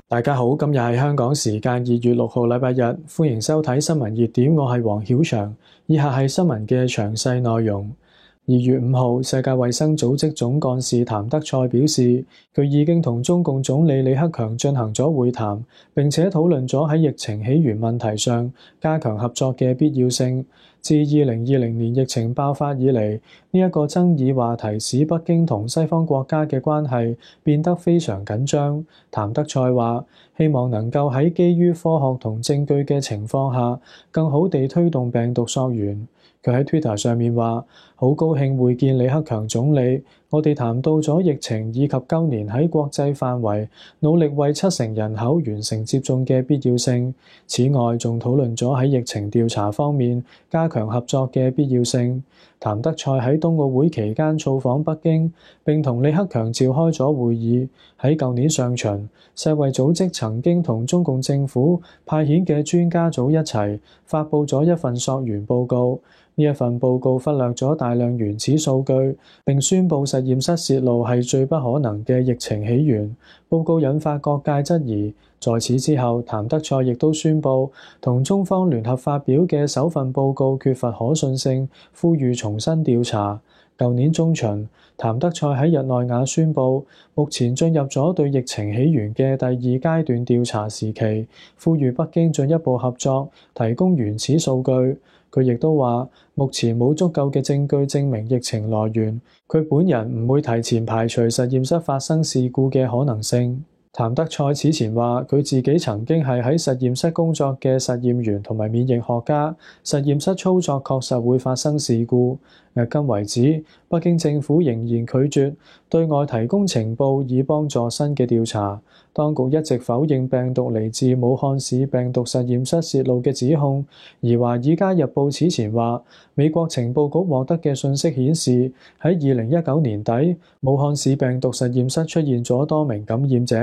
大家好，今日係香港時間2月6號禮拜日，歡迎收睇新聞熱點，我係黃曉翔。以下係新聞嘅詳細內容。2月5號，世界衛生組織總幹事譚德塞表示，佢已經同中共總理李克強進行咗會談，並且討論咗喺疫情起源問題上加強合作嘅必要性。自2020年疫情爆發以嚟，呢一個爭議話題使北京同西方國家嘅關係變得非常緊張。譚德塞話，希望能夠喺基於科學同證據嘅情況下，更好地推動病毒溯源。佢喺 Twitter 上面話，好高興會見李克強總理，我哋談到咗疫情以及今年喺國際範圍努力為70%人口完成接種嘅必要性。此外，仲討論咗喺疫情調查方面加強合作嘅必要性。譚德塞喺冬奧會期間造訪北京，並同李克強召開咗會議。喺舊年上旬，世衛組織曾經同中共政府派遣嘅專家組一齊發布咗一份溯源報告。呢一份報告忽略咗大量原始數據，並宣布實驗室洩露係最不可能嘅疫情起源。報告引發各界質疑。在此之後，譚德塞亦都宣布同中方聯合發表嘅首份報告缺乏可信性，呼籲重新調查。舊年中旬，譚德塞喺日內瓦宣布，目前進入咗對疫情起源嘅第二階段調查時期，呼籲北京進一步合作，提供原始數據。佢亦都話，目前冇足夠嘅證據證明疫情來源，佢本人唔會提前排除實驗室發生事故嘅可能性。譚德塞此前話，佢自己曾經係喺實驗室工作嘅實驗員同埋免疫學家，實驗室操作確實會發生事故。迄今為止，北京政府仍然拒絕對外提供情報以幫助新嘅調查。當局一直否認病毒嚟自武漢市病毒實驗室洩露嘅指控，而《華爾街日報》此前話，美國情報局獲得嘅信息顯示，喺2019年底，武漢市病毒實驗室出現咗多名感染者。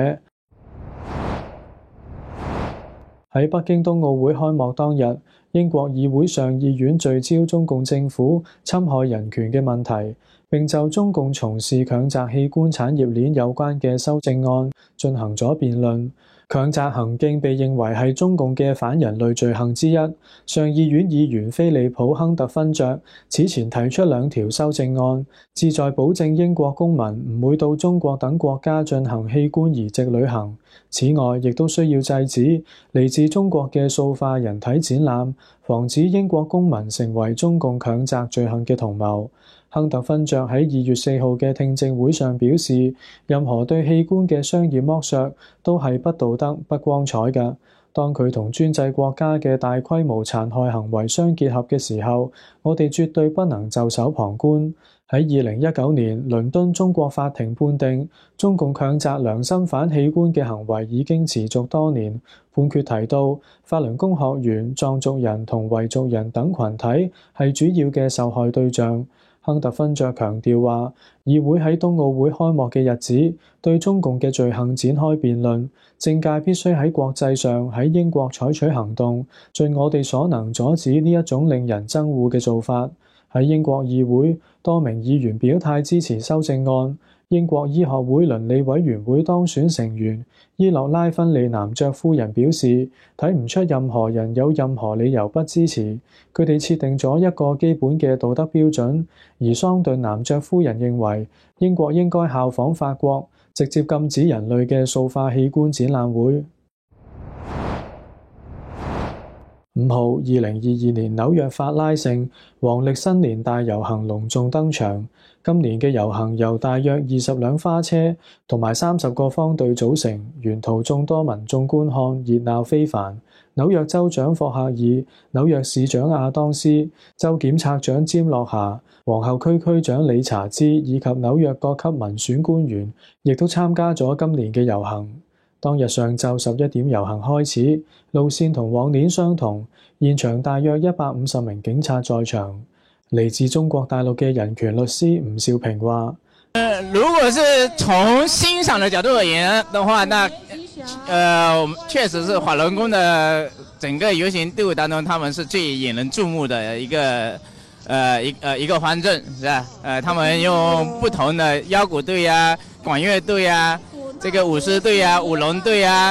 喺北京冬奧會開幕當日，英國議會上議院聚焦中共政府侵害人權嘅問題，並就中共從事強摘器官產業鏈有關嘅修正案進行咗辯論。強摘行徑被認為係中共嘅反人類罪行之一。上議院議員菲利普·亨特勳爵此前提出2條修正案，旨在保證英國公民唔會到中國等國家進行器官移植旅行。此外，亦都需要制止嚟自中國嘅塑化人體展覽，防止英國公民成為中共強摘罪行嘅同謀。亨特勳爵喺2月4號嘅聽證會上表示，任何對器官嘅商業剝削都係不道德、不光彩嘅。當佢同專制國家嘅大規模殘害行為相結合嘅時候，我哋絕對不能袖手旁觀。喺2019年，倫敦中國法庭判定中共強摘良心犯器官嘅行為已經持續多年。判決提到，法輪功學員、藏族人同維族人等群體係主要嘅受害對象。亨特勳爵強調話，議會喺冬奧會開幕嘅日子對中共嘅罪行展開辯論，政界必須喺國際上喺英國採取行動，盡我哋所能阻止呢一種令人憎惡嘅做法。喺英國議會，多名議員表態支持修正案。英國醫學會倫理委員會當選成員伊洛拉芬利男爵夫人表示，睇唔出任何人有任何理由不支持。佢哋設定咗一個基本嘅道德標準，而桑頓男爵夫人認為英國應該效仿法國，直接禁止人類嘅塑化器官展覽會。5號，2022年紐約法拉盛黃歷新年大遊行隆重登場。今年嘅遊行由大約20輛花車同埋30個方隊組成，沿途眾多民眾觀看，熱鬧非凡。紐約州長霍克爾、紐約市長亞當斯、州檢察長詹洛夏、皇后區區長理查茲以及紐約各級民選官員亦都參加咗今年嘅遊行。當日上晝11點遊行開始，路線同往年相同，現場大約150名警察在場。嚟自中國大陸嘅人權律師吳少平話： 如果是從欣賞的角度而言的話，那確實是法輪功的整個遊行隊伍當中，他們是最引人注目的一個方陣，是吧？他們用不同的腰鼓隊啊、管樂隊啊、這個舞獅隊啊、舞龍隊啊，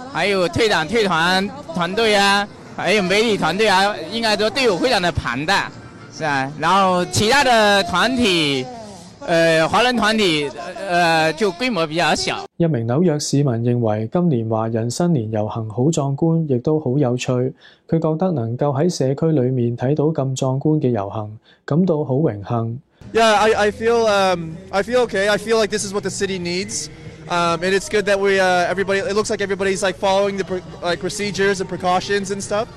还有退党退团团队啊，还有媒体团队啊，应该说队伍非常的庞大，是吧？然後其他的團體，華人團體，就規模比較小。 一名紐約市民認為今年華人新年遊行好壯觀，亦都好有趣。佢覺得能夠喺社區裡面睇到咁壯觀嘅遊行，感到好榮幸。 Yeah, I feel okay. I feel like this is what the city needs, and it's good that everybody. It looks like everybody's like following the procedures and precautions and stuff.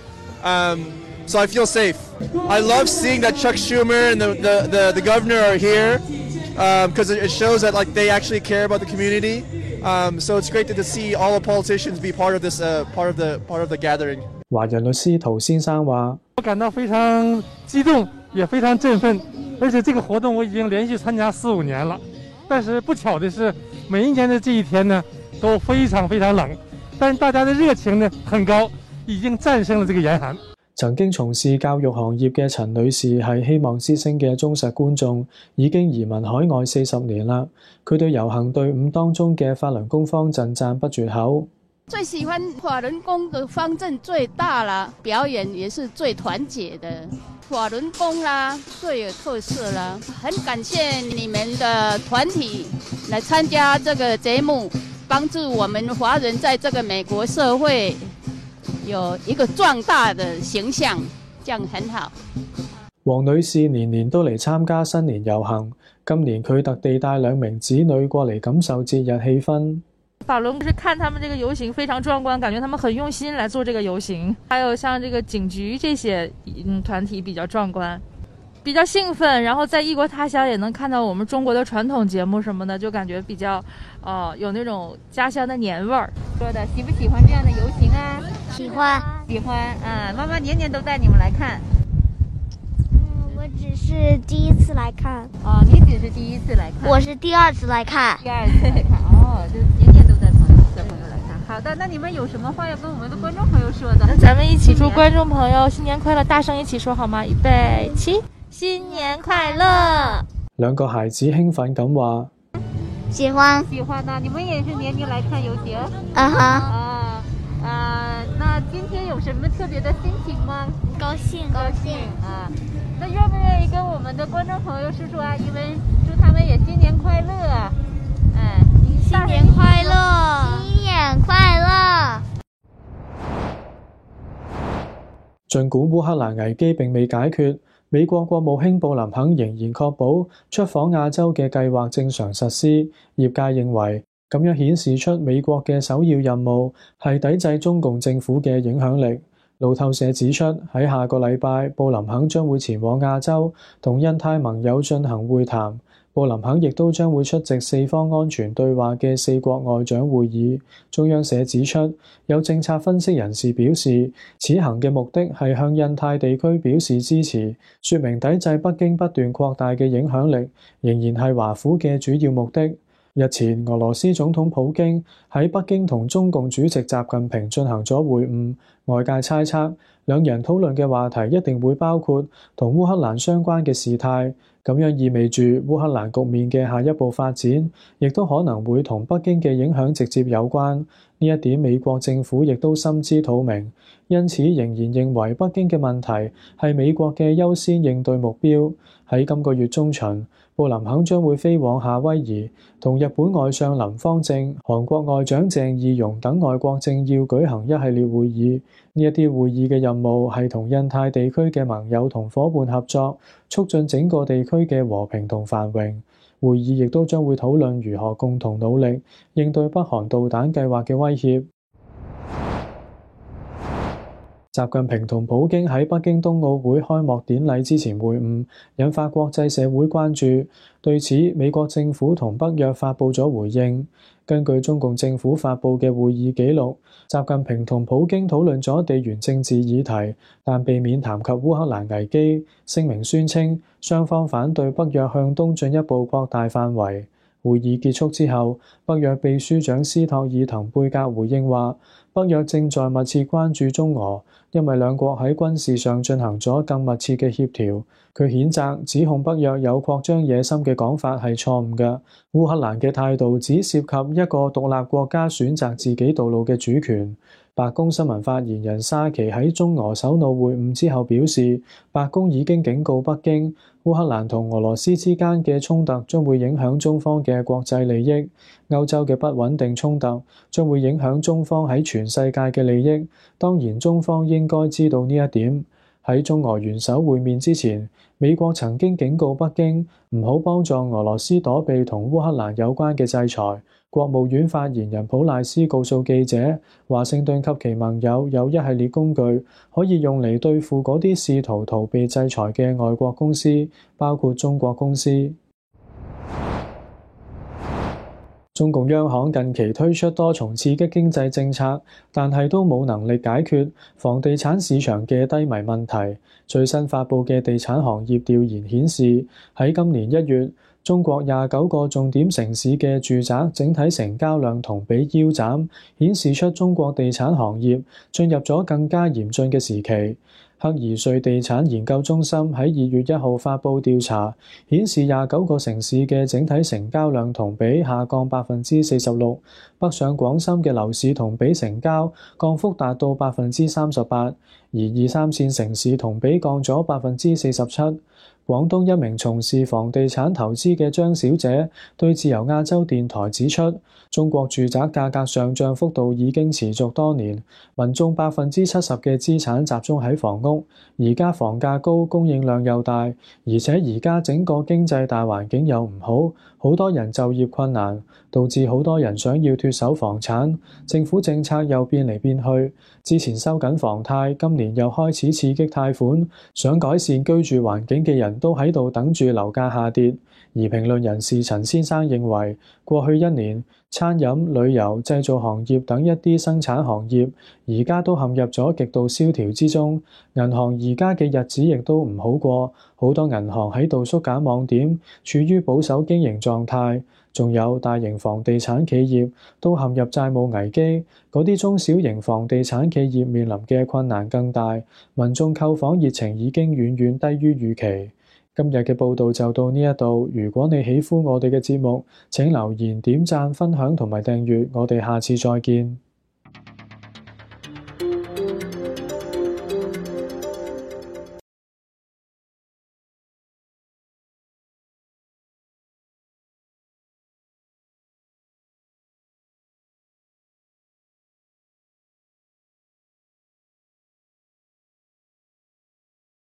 So I feel safe. I love seeing that Chuck Schumer and the governor are here, because it shows that like they actually care about the community. So it's great to see all the politicians be part of this part of the gathering. 華人律師陶先生話： 我感到非常激動，也非常振奮。而且這個活動我已經連續參加4-5年了，但是不巧的是，每一年的這一天呢，都非常非常冷，但大家的熱情呢很高，已經戰勝了這個嚴寒。 曾經從事教育行業嘅陳女士係希望之聲嘅忠實觀眾，已經移民海外40年啦。佢對遊行隊伍當中嘅法輪功方陣讚不絕口。 最喜歡法輪功的方陣最大啦，表演也是最團結的。法輪功啦，最有特色啦，很感謝你們的團體來參加這個節目，幫助我們華人在這個美國社會有一個壯大的形象，這樣很好。 黃女士年年都嚟參加新年遊行，今年佢特地帶2名子女過嚟感受節日氣氛。 法輪是看他們這個遊行非常壯觀，感覺他們很用心來做這個遊行，還有像這個警局這些團體比較壯觀，比較興奮，然後在異國他鄉也能看到我們中國的傳統節目什麼的，就感覺比較有那種家鄉的年味兒。說的喜不喜歡這樣的遊行啊？ 喜歡， 喜歡啊！媽媽年年都帶你們來看。 我只是第一次來看。 哦，你只是第一次來看。 我是第2次來看。 第2次來看，哦，就年年都帶小朋友來看。好的，那你們有什麼話要跟我們的觀眾朋友說的？那咱們一起祝觀眾朋友新年快樂，大聲一起說好嗎？預備起，新年快樂 ！2個孩子興奮咁話： 喜歡， 喜歡啊！你們也是年年來看遊行？那今天有什麼特別的心情嗎？ 高興啊！那願不願意跟我們的觀眾朋友說說啊？因為祝他們也新年快樂！ 新年快樂，新年快樂！ 儘管烏克蘭危機並未解決，美國國務卿布林肯仍然確保出訪亞洲嘅計劃正常實施。業界認為，咁樣顯示出美國嘅首要任務係抵制中共政府嘅影響力。路透社指出，喺下個禮拜，布林肯將會前往亞洲同印太盟友進行會談。布林肯亦都將會出席4方安全對話嘅4國外長會議。中央社指出，有政策分析人士表示，此行嘅目的係向印太地區表示支持，說明抵制北京不斷擴大嘅影響力仍然係華府嘅主要目的。日前，俄羅斯總統普京喺北京同中共主席習近平進行咗會晤，外界猜測兩人討論嘅話題一定會包括同烏克蘭相關嘅事態，咁樣意味住烏克蘭局面嘅下一步發展，亦都可能會同北京嘅影響直接有關。呢一點美國政府亦都心知肚明，因此仍然認為北京嘅問題係美國嘅優先應對目標。喺今個月中旬，布林肯將會飛往夏威夷，同日本外相林芳正、韓國外長鄭義溶等外國政要舉行一系列會議。呢一啲會議嘅任務係同印太地區嘅盟友同夥伴合作，促進整個地區嘅和平同繁榮。會議亦都將會討論如何共同努力應對北韓導彈計劃嘅威脅。習近平同普京喺北京冬奧會開幕典禮之前會晤，引發國際社會關注。對此，美國政府同北約發布咗回應。根據中共政府發布嘅會議記錄，習近平同普京討論咗地緣政治議題，但避免談及烏克蘭危機。聲明宣稱，雙方反對北約向東進一步擴大範圍。 會議結束之後，北約秘書長斯托爾滕貝格回應話，北約正在密切關注中俄，因為兩國喺軍事上進行咗更密切嘅協調。佢譴責指控北約有擴張野心嘅講法係錯誤嘅。烏克蘭嘅態度只涉及一個獨立國家選擇自己道路嘅主權。白宮新聞發言人沙奇喺中俄首腦會晤之後表示，白宮已經警告北京，烏克蘭同俄羅斯之間嘅衝突將會影響中方嘅國際利益，歐洲嘅不穩定衝突將會影響中方喺全世界嘅利益。當然，中方應該知道呢一點。喺中俄元首會面之前，美國曾經警告北京唔好幫助俄羅斯躲避同烏克蘭有關嘅制裁。國務院發言人普賴斯告訴記者，華盛頓及其盟友有一系列工具可以用嚟對付嗰啲試圖逃避制裁嘅外國公司，包括中國公司。中共央行近期推出多重刺激經濟政策，但係都冇能力解決房地產市場嘅低迷問題。最新發布嘅地產行業調研顯示，喺今年1月，中國29個重點城市嘅住宅整體成交量同比腰斬，顯示出中國地產行業進入咗更加嚴峻嘅時期。克爾瑞地產研究中心喺2月1號發布調查，顯示29個城市嘅整體成交量同比下降46%，北上廣深嘅樓市同比成交降幅達到38%，而2、3線城市同比降咗47%。廣東一名從事房地產投資嘅張小姐對自由亞洲電台指出，中國住宅價格上漲幅度已經持續多年，民眾70%嘅資產集中喺房屋，而家房價高，供應量又大，而且而家整個經濟大環境又唔好，好多人就業困難，導致好多人想要脫手房產，政府政策又變嚟變去，之前收緊房貸，今年又開始刺激貸款，想改善居住環境嘅人都喺度等住樓價下跌。而評論人士陳先生認為，過去1年，餐飲、旅遊、製造行業等一啲生產行業而家都陷入咗極度蕭條之中，銀行而家嘅日子亦都唔好過，好多銀行喺度縮減網點，處於保守經營狀態，仲有大型房地產企業都陷入債務危機，嗰啲中小型房地產企業面臨嘅困難更大，民眾購房熱情已經遠遠低於預期。今日嘅報道就到呢一度，如果你喜歡我哋嘅節目，請留言、點讚、分享同埋訂閱，我哋下次再見。